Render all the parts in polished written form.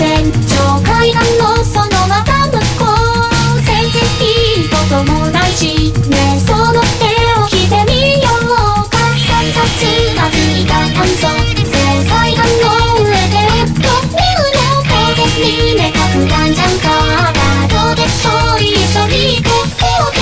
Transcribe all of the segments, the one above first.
線上階段のそのまた向こう、全然いいこともないしね、その手を引いてみようか。散々まずいた炭素で階段の上でと見るの当然にね、格段じゃんか。どうでしょう、一緒に行こう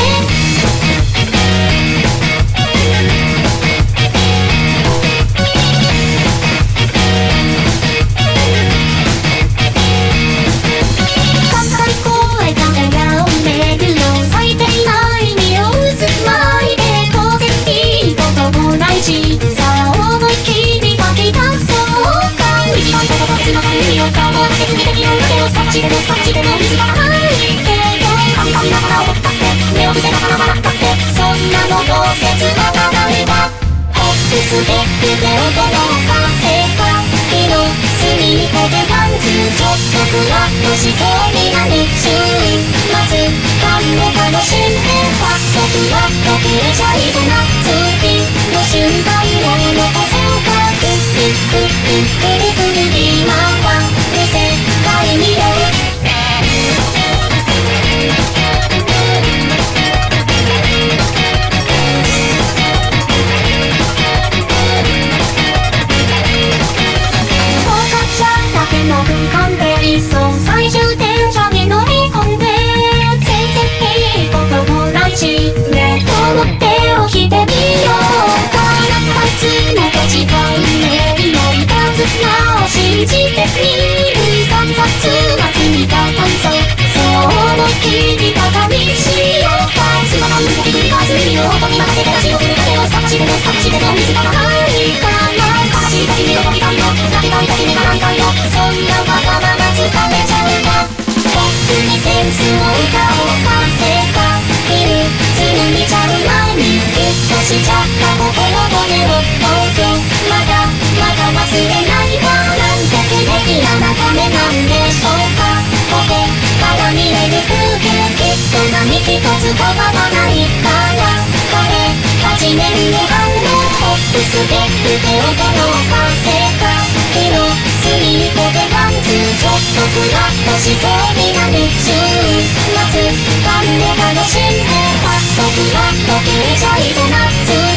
でもそっちでも水がないけど、カミカミながら踊ったって目を伏せながら笑ったって、そんなのどうせつまらないわ。ホップステップで驚かせた日の隅にこでパンツ、ちょっとクラッとしそうになる週末感も楽しんで、ファッとフラッと消えちゃいそうな次の瞬間を残そうか。くるくる今は世界による最終電車に乗り込んで、全然いいこともないしね、この手を引いてみようか。二つの土地が運命のいたずらを信じてみる。散々まついた炭素そう思い切りバカにしようか。つまらん動き繰り返す耳を音に任せてラジオするだけを探しても探しても水がないかな。悲しい時に喜びたいよ、泣きたい時に笑いたいよ、そんなわがまま掴めちゃうわ。ポップにセンスを歌をかせたビル紡ぎちゃう前にギュッとしちゃった心骨をどうぞ。まだ忘れないわ。なんて綺麗なためなんでしょうか。ここから見える風景きっと何一つ変わらないから。これ8年の半のホップステップで驚かせた日の隅にこでパンツ、ちょっとクラッとしそうになる週末感も楽しんで、パッとクラッと消えちゃいそうな